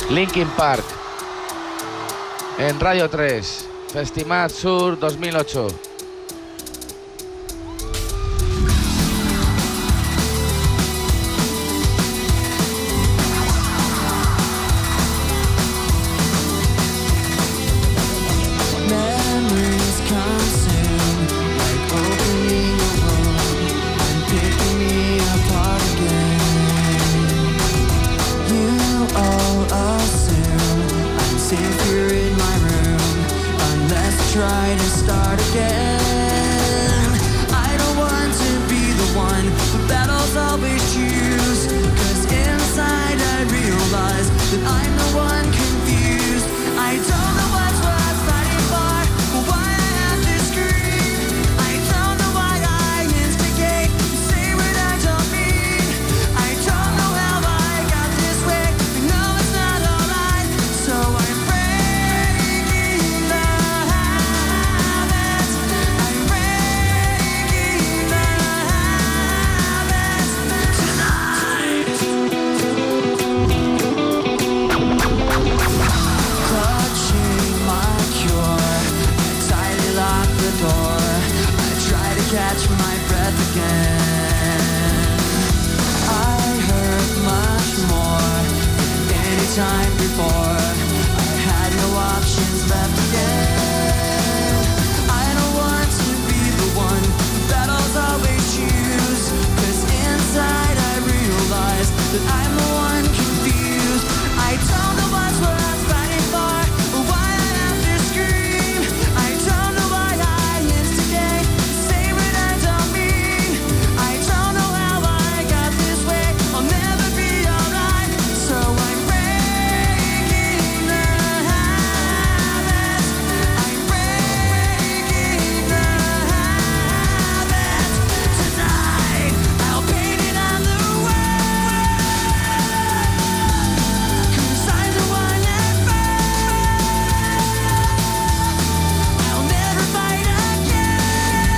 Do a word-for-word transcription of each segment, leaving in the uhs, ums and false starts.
Linkin Park en Radio tres, Festimat Sur dos mil ocho. Try to start again. I don't want to be the one who battles always choose, 'cause inside I realize that I'm the one confused. I don't know what's worth fighting for, or why I have to scream. I don't know why I instigate, say what I don't mean. I don't know how I got this way, I know it's not alright, so I'm breaking the catch my breath again. I hurt much more than any time before. I had no options left again. I don't want to be the one who battles always choose, 'cause inside I realize that I'm the one confused. I don't know what's worth fighting for, or why I have to scream. I don't know why I instigate, say what I don't mean. I don't know how I got this way, I'll never be alright, so I'm breaking the habits. I'm breaking the habits. Tonight I'll paint it on the wall, 'cause I'm the one that burns. I'll never fight again,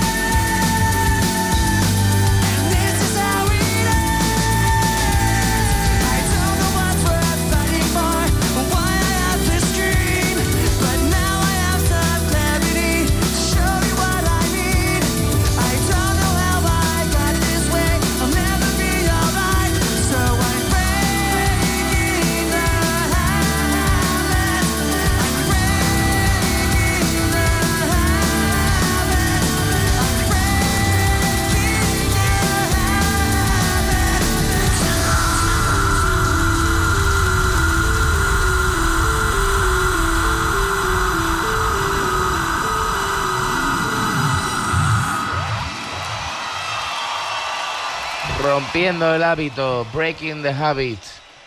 and this is how it ends. I don't know what's worth fighting for, or why I have to scream, but now I have some clarity to show you what I mean. I don't know how I got this way, I'll never be alright, so I'm breaking the habits. I'm breaking the habits. I'm breaking the Rompiendo el hábito, Breaking the Habit.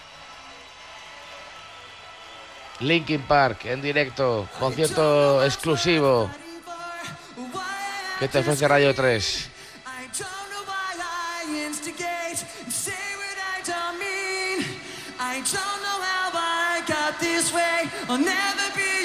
Linkin Park en directo, concierto exclusivo que te ofrece Radio tres. I don't know why I instigate, say what I don't mean. I don't know how I got this way, I'll never be